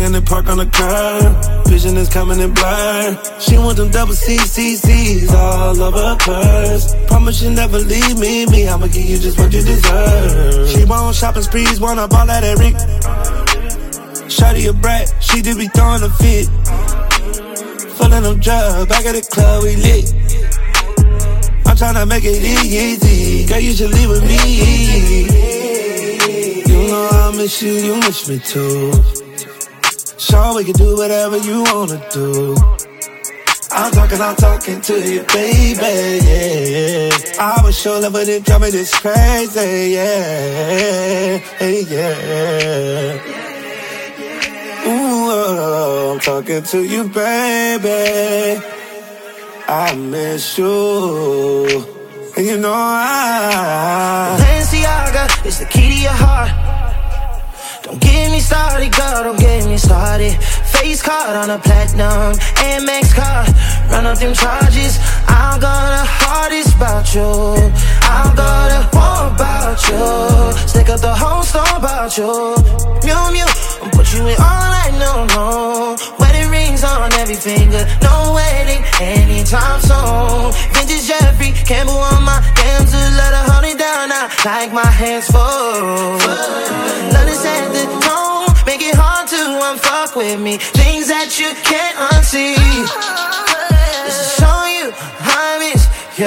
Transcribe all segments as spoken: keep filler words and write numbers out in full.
in the park on the curb. Vision is coming in blur. She want them double C C C's all over her purse. Promise you never leave me, me, I'ma give you just what you deserve. She want shopping sprees, wanna ball at that Rick. Shawty a brat, she just be throwing a fit. Fullin' them drugs, back at the club, we lit. I'm tryna make it easy, girl, you should leave with me. You know I miss you, you miss me too. Sure, we can do whatever you wanna do. I'm talking, I'm talking to you, baby, yeah, yeah. I was sure love, but it drive me this crazy, yeah, yeah. Ooh, oh, I'm talking to you, baby. I miss you, and you know I. Balenciaga is the key to your heart. Don't get me started, girl, don't get me started. Face card on a platinum M X card. Run up them charges, I'm gonna hardest about you. I'm gonna want about you. Stick up the whole store about you. Mew mew, I'll put you in all I know, no. Wedding rings on every finger, no wedding anytime soon. Vintage Jeffrey, Campbell on my damsel, let her hold it down now, like my hands full. Love is at the tone, make it hard to unfuck with me. Things that you can't unsee. This is showing you I miss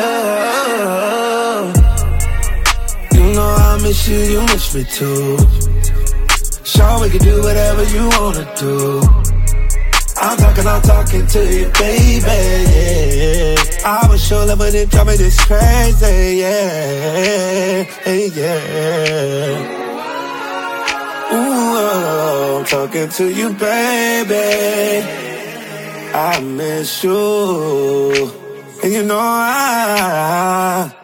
you. You know I miss you, you miss me too. Sure, we can do whatever you wanna do. I'm talking, I'm talking to you, baby, yeah. I was sure love, but it drive me this crazy, yeah, yeah. Ooh, oh, I'm talking to you, baby. I miss you, and you know I